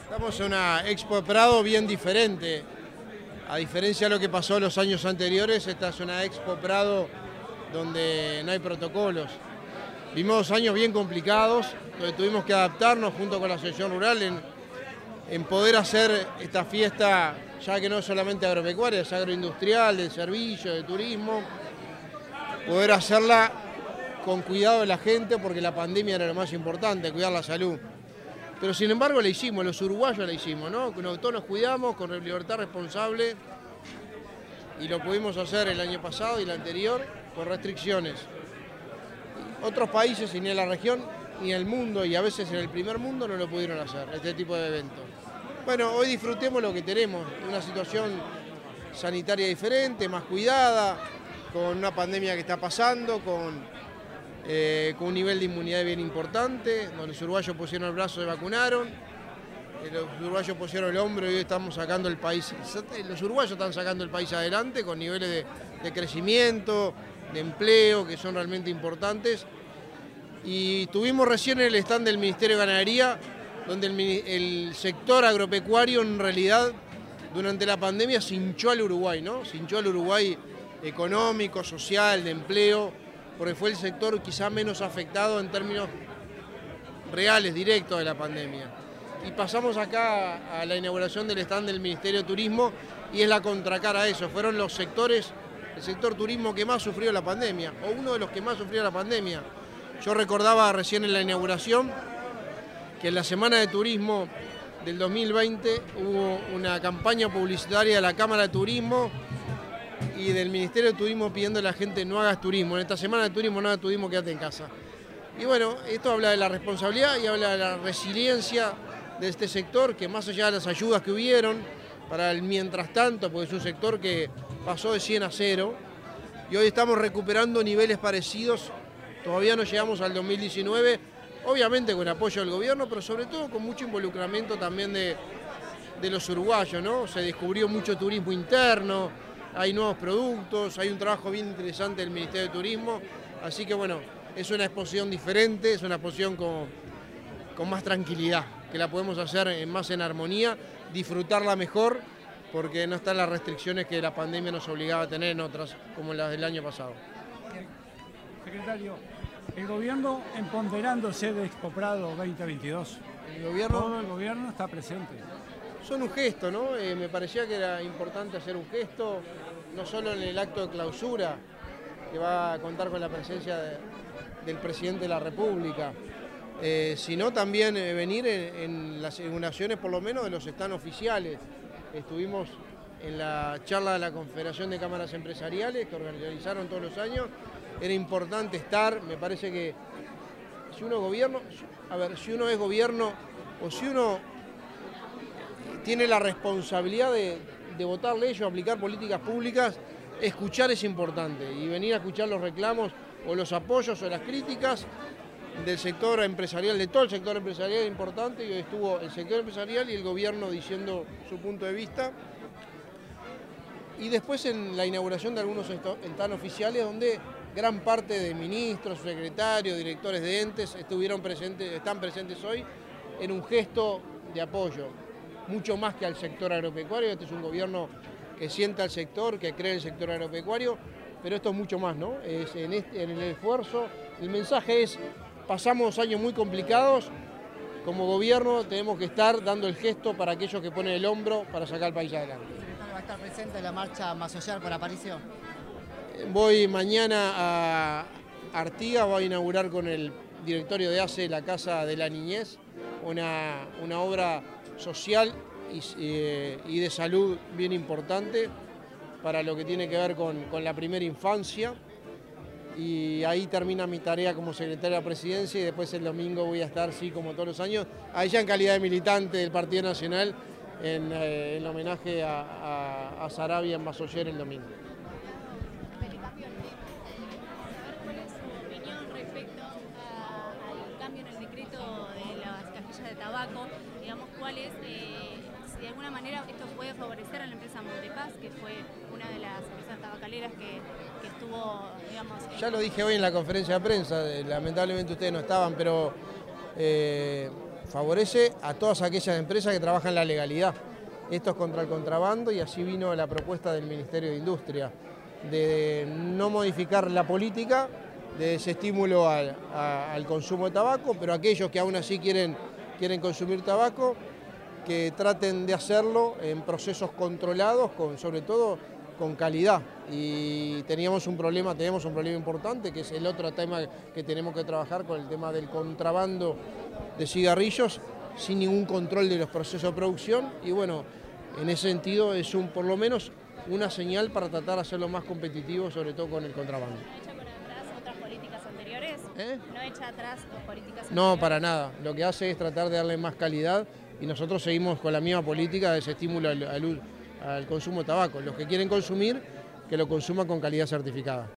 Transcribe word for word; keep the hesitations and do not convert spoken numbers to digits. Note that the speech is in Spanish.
Estamos en una Expo Prado bien diferente. A diferencia de lo que pasó los años anteriores, esta es una Expo Prado donde no hay protocolos. Vimos años bien complicados, donde tuvimos que adaptarnos junto con la Asociación Rural en, en poder hacer esta fiesta, ya que no es solamente agropecuaria, es agroindustrial, de servicio, de turismo, poder hacerla con cuidado de la gente, porque la pandemia era lo más importante, cuidar la salud. Pero sin embargo la hicimos, los uruguayos la hicimos, ¿no? Todos nos cuidamos con libertad responsable y lo pudimos hacer el año pasado y el anterior con restricciones. Otros países, y ni en la región, ni en el mundo, y a veces en el primer mundo, no lo pudieron hacer, este tipo de eventos. Bueno, hoy disfrutemos lo que tenemos, una situación sanitaria diferente, más cuidada, con una pandemia que está pasando, con... Eh, con un nivel de inmunidad bien importante, donde los uruguayos pusieron el brazo y vacunaron, eh, los uruguayos pusieron el hombro y hoy estamos sacando el país, los uruguayos están sacando el país adelante con niveles de, de crecimiento, de empleo, que son realmente importantes. Y tuvimos recién el stand del Ministerio de Ganadería, donde el, el sector agropecuario en realidad durante la pandemia se hinchó al Uruguay, ¿no? Se hinchó al Uruguay económico, social, de empleo, porque fue el sector quizá menos afectado en términos reales, directos de la pandemia. Y pasamos acá a la inauguración del stand del Ministerio de Turismo y es la contracara a eso. Fueron los sectores, el sector turismo que más sufrió la pandemia, o uno de los que más sufrió la pandemia. Yo recordaba recién en la inauguración que en la Semana de Turismo del dos mil veinte hubo una campaña publicitaria de la Cámara de Turismo y del Ministerio de Turismo pidiendo a la gente no hagas turismo. En esta semana de turismo no hagas turismo, quédate en casa. Y bueno, esto habla de la responsabilidad y habla de la resiliencia de este sector, que más allá de las ayudas que hubieron para el mientras tanto, porque es un sector que pasó de cien a cero, y hoy estamos recuperando niveles parecidos, todavía no llegamos al dos mil diecinueve, obviamente con apoyo del gobierno, pero sobre todo con mucho involucramiento también de, de los uruguayos, ¿no? Se descubrió mucho turismo interno, hay nuevos productos, hay un trabajo bien interesante del Ministerio de Turismo, así que bueno, es una exposición diferente, es una exposición con, con más tranquilidad, que la podemos hacer en, más en armonía, disfrutarla mejor, porque no están las restricciones que la pandemia nos obligaba a tener en otras, como las del año pasado. Secretario, el gobierno empoderándose de Expo Prado veinte veintidós, el gobierno, todo el gobierno está presente. Son un gesto, ¿no? Eh, me parecía que era importante hacer un gesto, no solo en el acto de clausura, que va a contar con la presencia de, del presidente de la República, eh, sino también eh, venir en, en las inauguraciones, por lo menos, de los stands oficiales. Estuvimos en la charla de la Confederación de Cámaras Empresariales, que organizaron todos los años. Era importante estar, me parece que si uno gobierno, a ver, si uno es gobierno o si uno tiene la responsabilidad de, de votar leyes o aplicar políticas públicas, escuchar es importante y venir a escuchar los reclamos o los apoyos o las críticas del sector empresarial, de todo el sector empresarial es importante, y hoy estuvo el sector empresarial y el gobierno diciendo su punto de vista. Y después en la inauguración de algunos stands oficiales donde gran parte de ministros, secretarios, directores de entes estuvieron presentes, están presentes hoy en un gesto de apoyo, mucho más que al sector agropecuario. Este es un gobierno que sienta al sector, que cree en el sector agropecuario, pero esto es mucho más, ¿no? Es en, este, en el esfuerzo, el mensaje es, pasamos años muy complicados, como gobierno tenemos que estar dando el gesto para aquellos que ponen el hombro para sacar al país adelante. ¿Va a estar presente en la marcha Más Social por Aparicio? Voy mañana a Artigas, voy a inaugurar con el directorio de A C E la Casa de la Niñez, una, una obra social y, eh, y de salud bien importante para lo que tiene que ver con, con la primera infancia, y ahí termina mi tarea como secretario de la Presidencia y después el domingo voy a estar, sí, como todos los años, allá en calidad de militante del Partido Nacional en, eh, en homenaje a, a, a Sarabia en Masoyer el domingo. Tabaco, digamos, cuál es, eh, si de alguna manera esto puede favorecer a la empresa Montepaz, que fue una de las empresas tabacaleras que, que estuvo, digamos... Eh... Ya lo dije hoy en la conferencia de prensa, lamentablemente ustedes no estaban, pero eh, favorece a todas aquellas empresas que trabajan en la legalidad. Esto es contra el contrabando y así vino la propuesta del Ministerio de Industria, de no modificar la política de desestímulo al, a, al consumo de tabaco, pero aquellos que aún así quieren, quieren consumir tabaco, que traten de hacerlo en procesos controlados, con, sobre todo con calidad. Y teníamos un problema, tenemos un problema importante, que es el otro tema que tenemos que trabajar con el tema del contrabando de cigarrillos, sin ningún control de los procesos de producción. Y bueno, en ese sentido es un, por lo menos una señal para tratar de hacerlo más competitivo, sobre todo con el contrabando. ¿No echa por atrás otras políticas anteriores? ¿Eh? ¿No echa atrás las políticas anteriores? No, para nada. Lo que hace es tratar de darle más calidad y nosotros seguimos con la misma política de ese estímulo al, al, al consumo de tabaco. Los que quieren consumir, que lo consuman con calidad certificada.